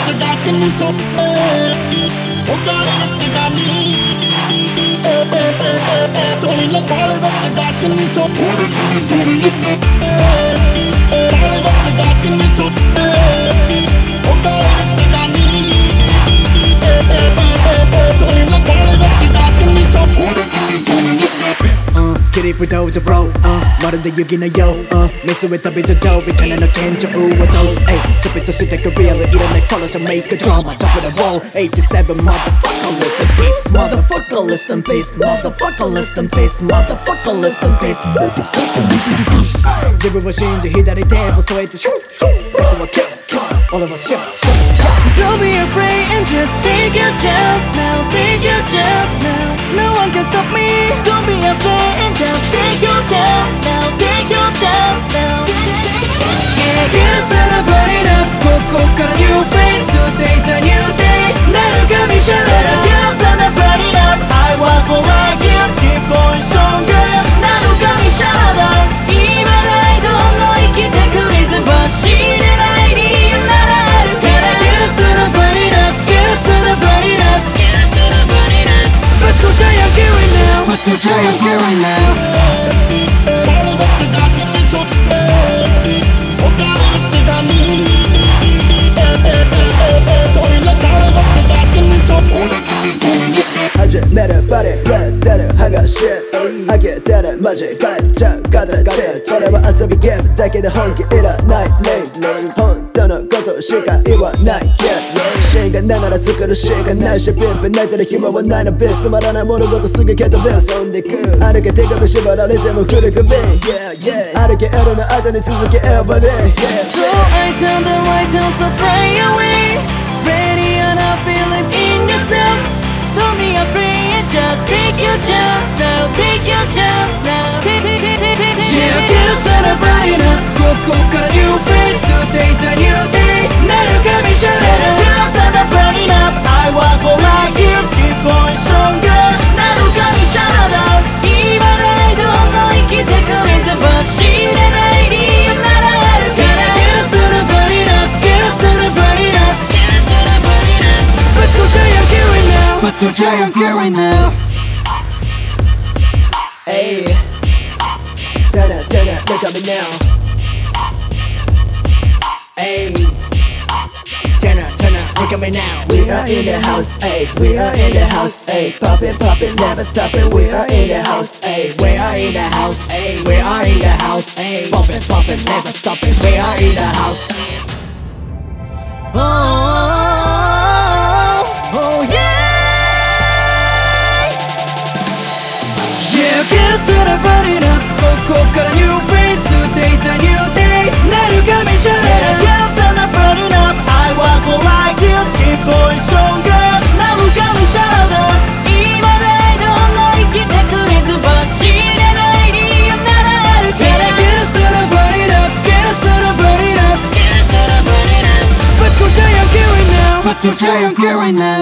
the dark and it's so oh God, look the dark Don't look all of the dark and it's so All of the dark and it's so oh God, look the dark Don't look all of the dark and it's so Get it for the road, 마른데 여기는 yo, 미소에 답이져도 비탄하는 견적 우워도 스피드 시대가 real 이런 내 colors make a drama top of the wall 87 motherfucker listen peace motherfucker listen peace motherfucker listen peace motherfucker listen peace Give it a shame to hit that it dead so it shoot take a kill all of us shoot Don't be afraid and just take your chance now take your chance now no one can stop me Don't be afraid and just take your chance now take your chance now Yeah, get us out of running up ここから new phase Today's a new day なるかみしゃらら Get us out of running up I want for like years keep going stronger なるかみしゃらら今ないどんどん生きてくリズムは死ねない理由ならあるから Get us out of running up Get us out of running up Get us out of running up Let's go giant gear right now Let's go giant gear right now All of the dark and it's so oh God, look the dark Don't look all of the dark and it's so I just met a body, yeah, that I got shit I get that magic, got that shit 俺は遊びゲームだけで本気いらない本当のことしか言わない、芯がないなら作るしかないしピンピン泣いてる暇はないのビつまらない物事すぐ蹴飛び遊んでく歩け手首縛られても来る首歩け L の後に続け Everyday So I turn the right down so fly away Ready and I believe in yourself Don't be afraid and just take your chance now Take your chance now Yeah, get us out of running up ここから new phase Today's a new day なるかみしゃらら Get us out of running up I want for like years keep going stronger なるかみしゃらら今ないどんどん生きてくリズムは死ねない理由ならあるから Get us out of running up Get us out of running up Get us out of running up Let's go giant gear right now Let's go giant gear right now Ayy Dana, look at me now Ayy Dana, look at me now We are in the house, ayy We are in the house, ayy Poppin', never stoppin' We are in the house, ayy We are in the house, ayy We are in the house, ayy Poppin', never stoppin' We are in the house Oh yeah Yeah, get us out of running up ここから new phase Today's a new day なるかみしゃらら Get us out of running up I want for like years keep going stronger なるかみしゃらら今ないどんどん生きてくリズムは死ねない理由ならあるから Get us out of running up Get us out of running up Get us out of running up Let's go giant gear right now Let's go giant gear right now